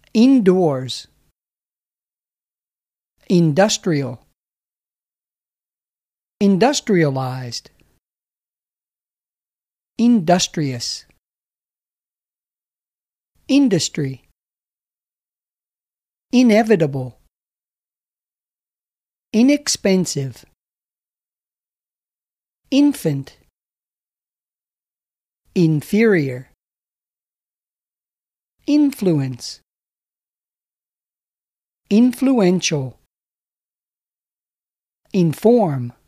indoors, industrial, industrialized, industrious, industry, inevitable, inexpensive, infant, inferior, influence, influential, inform,